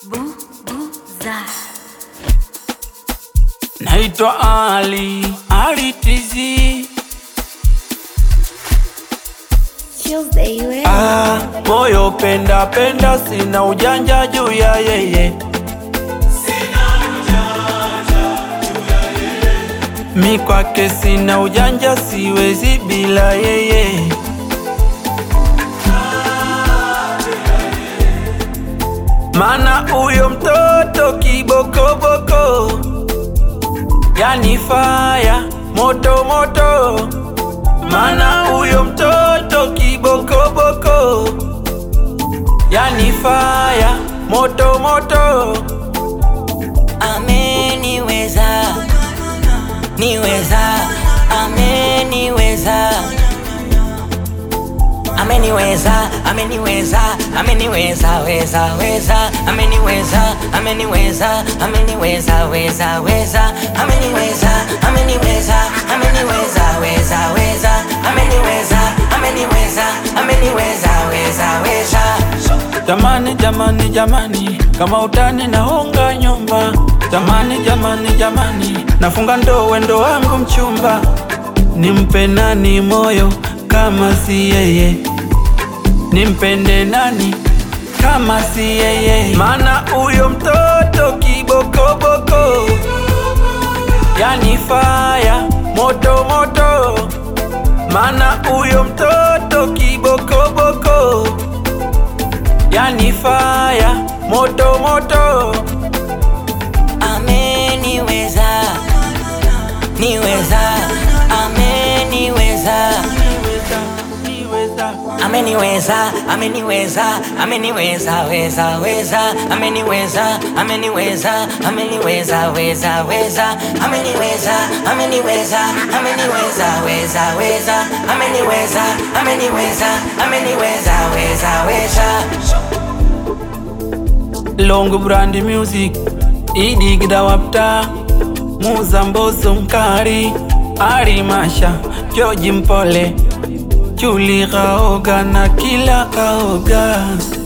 Bubuza. Naitwa Ali Tizi. Moyo penda sina ujanja juu ya yeye. Mi kwake sina ujanja, siwezi bila yeye. Mana uyo mtoto kibokoboko, yani fire moto moto. Mana uyo mtoto kibokoboko, yani fire moto moto. Ameniweza, niweza, ameniweza, ameniweza, ameniweza, ameniweza, weza, weza, ameniweza, ameniweza, ameniweza, weza, weza, ameniweza, ameniweza, ameniweza, weza, weza, ameniweza, ameniweza, ameniweza, weza, weza. Jamani, jamani, jamani, kama utani naonga nyumba. Jamani, jamani, jamani, nafunga ndo wangu mchumba. Nimpe nani moyo kama si yeye? Nimpende nani kama si yeye? Mana uyo mtoto kibokoboko, yani fire moto moto. Mana uyo mtoto kibokoboko, yani fire moto moto. Ameniweza, niweza, ameniweza, ameniweza, ameniweza, ameniweza, weza, weza, ameniweza, ameniweza, ameniweza, weza, weza, ameniweza, ameniweza, ameniweza, weza, weza, ameniweza, ameniweza, ameniweza, weza, weza. Long brand music, idigida wapta, Muza Mbosso Mkari, Ari Masha, George Mpole, Julie kaoga na kila kaoga.